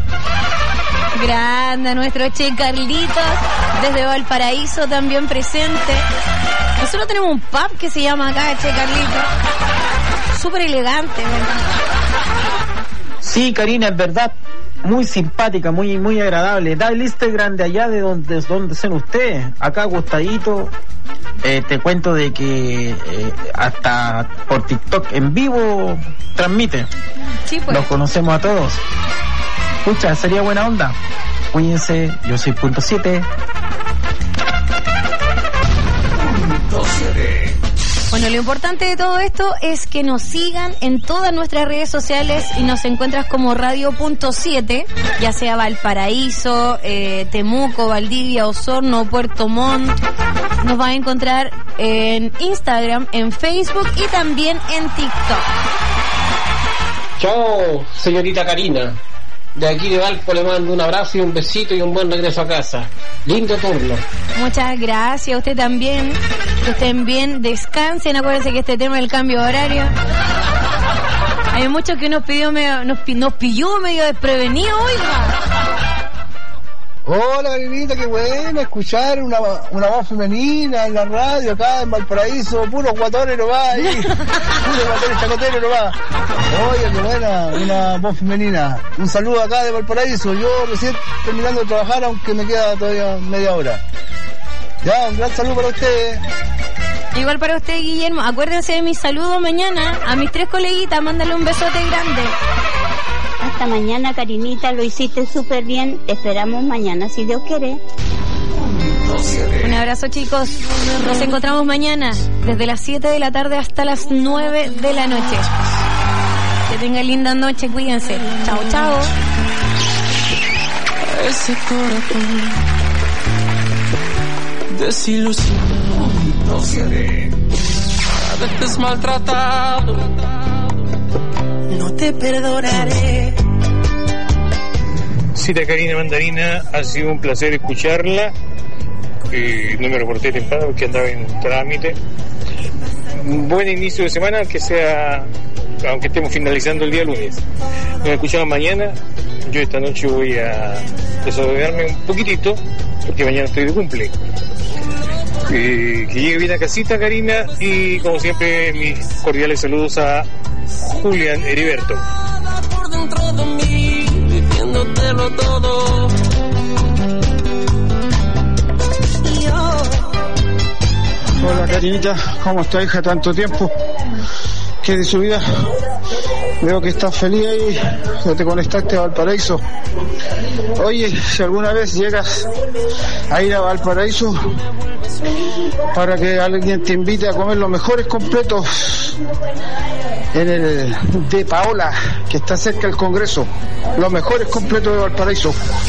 Grande nuestro Che Carlitos, desde Valparaíso también presente. Nosotros tenemos un pub que se llama acá Che Carlitos, súper elegante, ¿verdad? Sí, Karina, es verdad, muy simpática, muy muy agradable. Da el Instagram de allá de donde, donde son ustedes, acá acostadito. Eh, te cuento de que eh, hasta por TikTok en vivo transmite. Sí, pues. Los conocemos a todos. Escucha, sería buena onda. Cuídense, yo soy punto siete. Bueno, lo importante de todo esto es que nos sigan en todas nuestras redes sociales y nos encuentras como radio punto siete, ya sea Valparaíso, eh, Temuco, Valdivia, Osorno, Puerto Montt. Nos van a encontrar en Instagram, en Facebook y también en TikTok. Chao, señorita Karina. De aquí de Valpo le mando un abrazo y un besito y un buen regreso a casa. Lindo turno. Muchas gracias, usted también. Que estén bien, descansen. Acuérdense que este tema del cambio de horario, hay muchos que nos pidió medio, nos, nos pilló medio desprevenido, oiga. Hola, Karinita, qué bueno escuchar una, una voz femenina en la radio acá en Valparaíso, puros guatones nomás ahí, puros guatones chacoteros nomás. Oye, qué buena, una voz femenina. Un saludo acá de Valparaíso, yo recién terminando de trabajar, aunque me queda todavía media hora. Ya, un gran saludo para ustedes. Igual para usted, Guillermo, acuérdense de mi saludo mañana a mis tres coleguitas, mándale un besote grande. Hasta mañana, Karinita, lo hiciste súper bien. Te esperamos mañana, si Dios quiere. Un abrazo, chicos. Nos encontramos mañana desde las siete de la tarde hasta las nueve de la noche. Que tengan linda noche, cuídense. Chao, chao. Ese corazón desilusionado, a veces maltratado, no te perdonaré. Cita Karina Mandarina, ha sido un placer escucharla. Eh, no me reporté temprano porque andaba en trámite. Un buen inicio de semana, que sea, aunque estemos finalizando el día lunes. Nos escuchamos mañana. Yo esta noche voy a desahogarme un poquitito porque mañana estoy de cumple. Eh, que llegue bien a casita, Karina, y como siempre mis cordiales saludos a Julián Heriberto. Por dentro de mí, diciéndotelo todo. Hola, Karinita, ¿cómo está, hija? Tanto tiempo. ¿Qué de su vida? Veo que estás feliz ahí, que te conectaste a Valparaíso. Oye, si alguna vez llegas a ir a Valparaíso para que alguien te invite a comer los mejores completos en el de Paola, que está cerca del Congreso, los mejores completos de Valparaíso.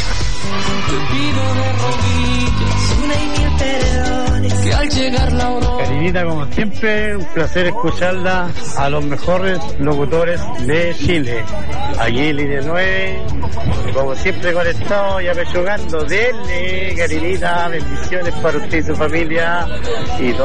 Que al llegar la aurora. Karinita, como siempre, un placer escucharla, a los mejores locutores de Chile. Aquí Línea nueve, como siempre conectado y apechugando. Denle, Karinita, bendiciones para usted y su familia y todo.